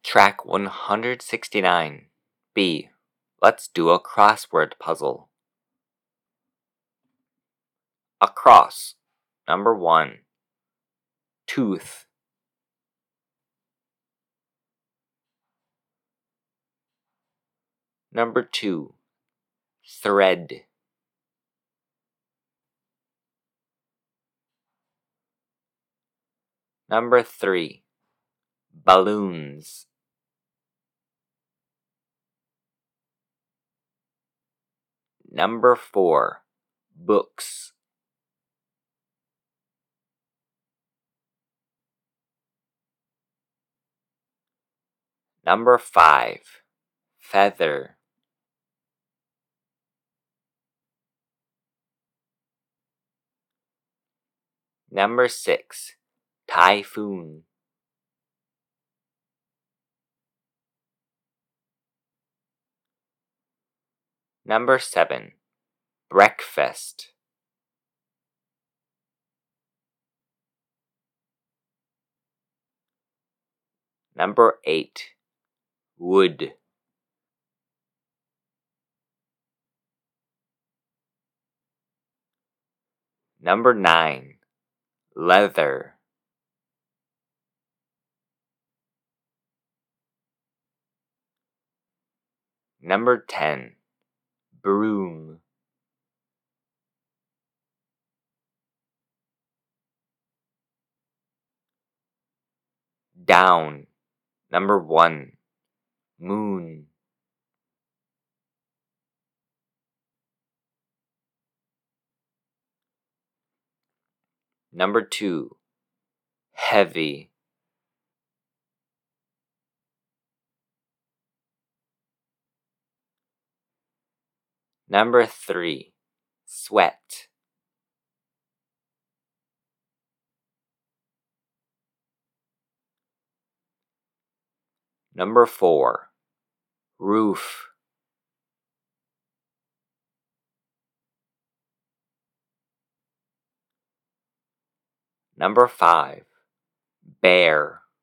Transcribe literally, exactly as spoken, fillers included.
Track one hundred sixty-nine. B. Let's do a crossword puzzle. Across. Number one. Tooth. Number two. Thread. Number three. Balloons. Number four. Books. Number five. Feather. Number six. Typhoon. Number seven. Breakfast. Number eight. Wood. Number nine. Leather. Number ten. Broom. Down. Number one. Moon. Number two. Heavy. Number three. Sweat. Number four. Roof. Number five. Bear.